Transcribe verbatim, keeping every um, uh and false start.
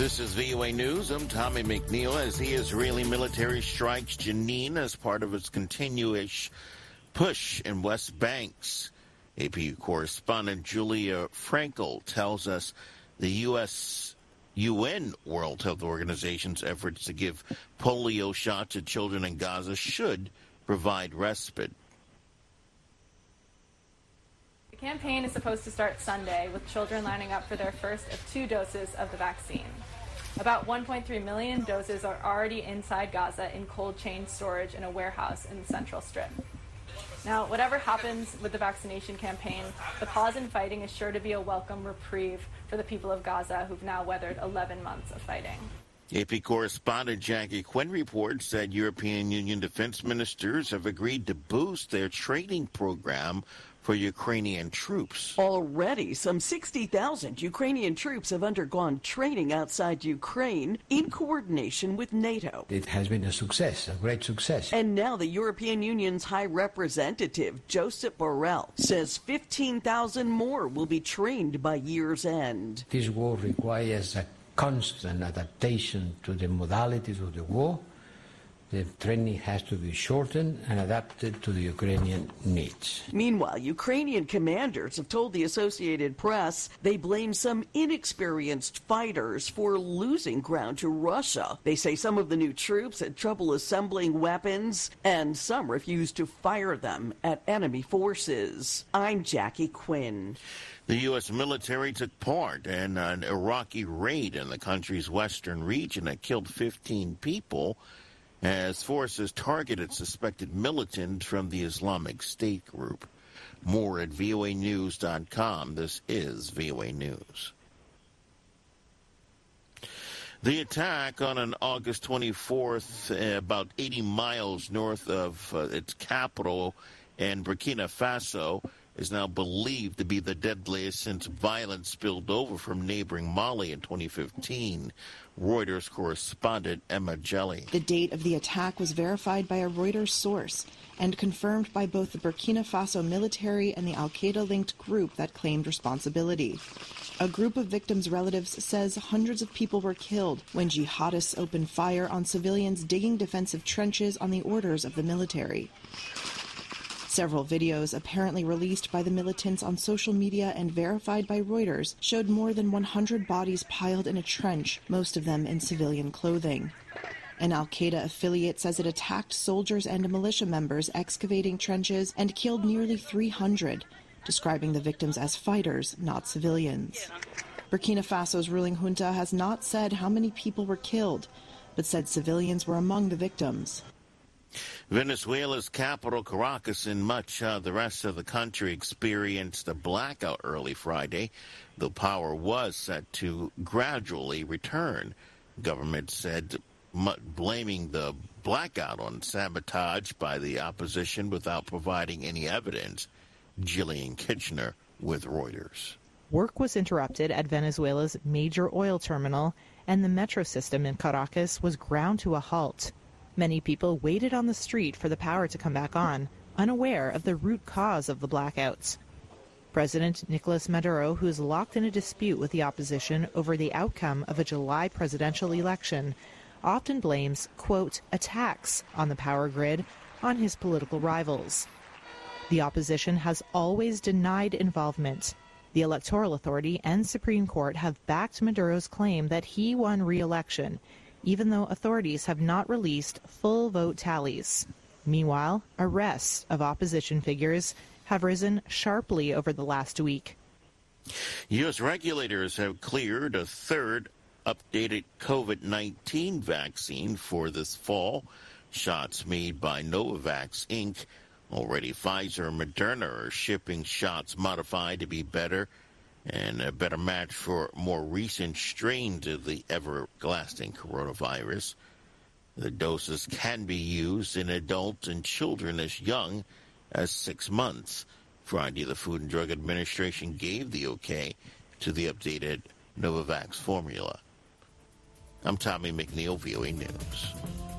This is V O A News. I'm Tommy McNeil. As the Israeli military strikes Jenin as part of its continuous push in West Banks. A P correspondent Julia Frankel tells us the U S U N World Health Organization's efforts to give polio shots to children in Gaza should provide respite. The campaign is supposed to start Sunday, with children lining up for their first of two doses of the vaccine. About one point three million doses are already inside Gaza in cold chain storage in a warehouse in the Central Strip. Now, whatever happens with the vaccination campaign, the pause in fighting is sure to be a welcome reprieve for the people of Gaza, who've now weathered eleven months of fighting. A P correspondent Jackie Quinn reports that European Union defense ministers have agreed to boost their training program for Ukrainian troops. Already, some sixty thousand Ukrainian troops have undergone training outside Ukraine in coordination with NATO. It has been a success, a great success. And now the European Union's High Representative, Josep Borrell, says fifteen thousand more will be trained by year's end. This war requires a constant adaptation to the modalities of the war. The training has to be shortened and adapted to the Ukrainian needs. Meanwhile, Ukrainian commanders have told the Associated Press they blame some inexperienced fighters for losing ground to Russia. They say some of the new troops had trouble assembling weapons, and some refused to fire them at enemy forces. I'm Jackie Quinn. The U S military took part in an Iraqi raid in the country's western region that killed fifteen people as forces targeted suspected militants from the Islamic State group. More at V O A news dot com. This is V O A News. The attack on an August twenty-fourth, uh, about eighty miles north of uh, its capital in Burkina Faso, is now believed to be the deadliest since violence spilled over from neighboring Mali in twenty fifteen. Reuters correspondent Emma Jelly. The date of the attack was verified by a Reuters source and confirmed by both the Burkina Faso military and the al-Qaeda-linked group that claimed responsibility. A group of victims' relatives says hundreds of people were killed when jihadists opened fire on civilians digging defensive trenches on the orders of the military. Several videos apparently released by the militants on social media and verified by Reuters showed more than one hundred bodies piled in a trench, most of them in civilian clothing. An al-Qaeda affiliate says it attacked soldiers and militia members excavating trenches and killed nearly three hundred, describing the victims as fighters, not civilians. Burkina Faso's ruling junta has not said how many people were killed, but said civilians were among the victims. Venezuela's capital, Caracas, and much of the rest of the country experienced a blackout early Friday, though power was set to gradually return. Government said blaming the blackout on sabotage by the opposition without providing any evidence. Jillian Kitchener with Reuters. Work was interrupted at Venezuela's major oil terminal, and the metro system in Caracas was ground to a halt. Many people waited on the street for the power to come back on, unaware of the root cause of the blackouts. President Nicolas Maduro, who is locked in a dispute with the opposition over the outcome of a July presidential election, often blames, quote, attacks on the power grid on his political rivals. The opposition has always denied involvement. The Electoral Authority and Supreme Court have backed Maduro's claim that he won re-election, even though authorities have not released full vote tallies. Meanwhile, arrests of opposition figures have risen sharply over the last week. U S regulators have cleared a third updated COVID nineteen vaccine for this fall. Shots made by Novavax, Incorporated. Already Pfizer and Moderna are shipping shots modified to be better and a better match for more recent strains of the everlasting coronavirus. The doses can be used in adults and children as young as six months. Friday, the Food and Drug Administration gave the okay to the updated Novavax formula. I'm Tommy McNeil, V O A News.